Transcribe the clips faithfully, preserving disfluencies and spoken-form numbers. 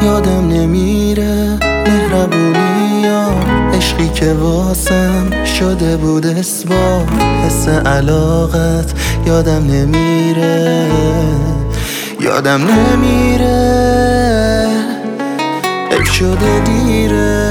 یادم نمیره مهربونی یا عشقی که واسم شده بود اثبات. حس علاقت یادم نمیره، یادم نمیره، عیب شده دیره.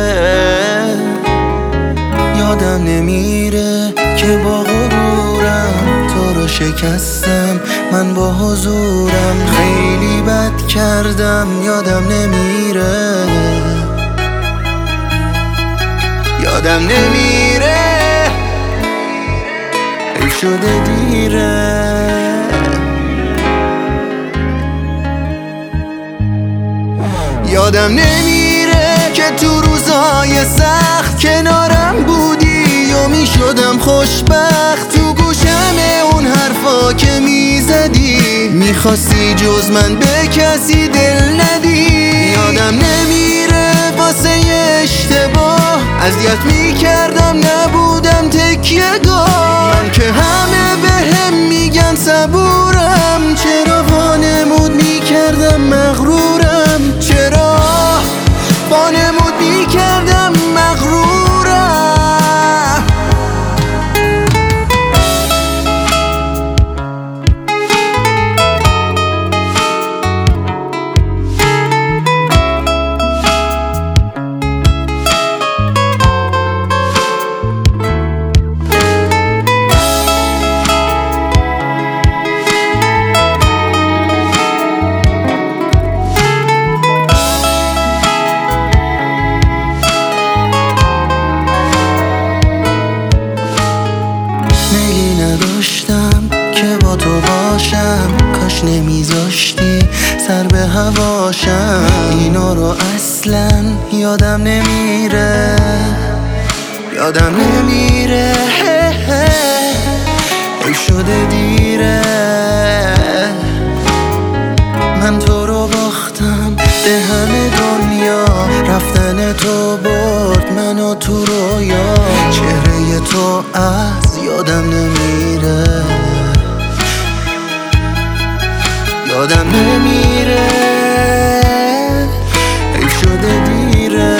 یادم نمیره که با غرورم تو رو شکستم، من با حضورم خیلی بد کردم. یادم نمیره، یادم نمیره، عیب شده دیره. یادم نمیره که تو روزای سخت کنارم بودی و می شدم خوشبخت. تو گوشم اون حرفا که می زدی میخواستی جز من به کسی دل ندی. یادم نمیره واسه اشتباه اذیت می کردم، نبودم تکیه گاه. من که همه به هم میگن صبورم، چرا وانمود می کردم مغرورم، چرا وانمود می کردم مغرورم. میلی نداشتم که با تو باشم، کاش نمیذاشتی سر به هواشم. اینا رو اصلا یادم نمیره، یادم نمیره، عیب شده دیره. من تو رو باختم به همه دنیا، رفتن تو برد منو تو رویا. چهره تو از یادم نمیره، یادم نمیره، عیب شده دیره.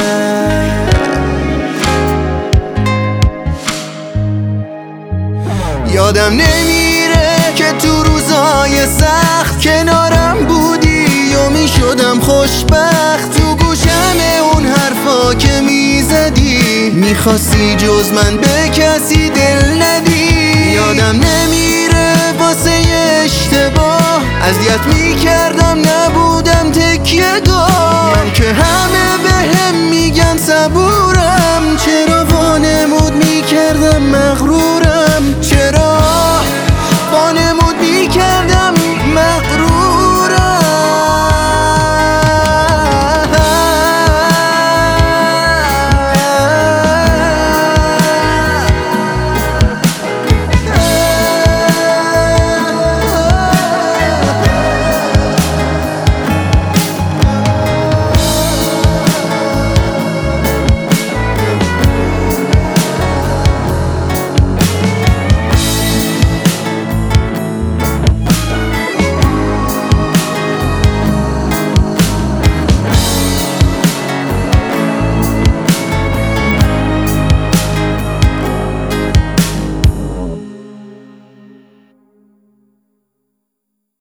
یادم نمیره که تو روزای سخت کنارم بودی و می شدم خوشبخت. تو گوشم اون حرفا که می زدی میخواستی جز من به کسی دل ندی. یادم نمیره واسه اشتباه اذیت می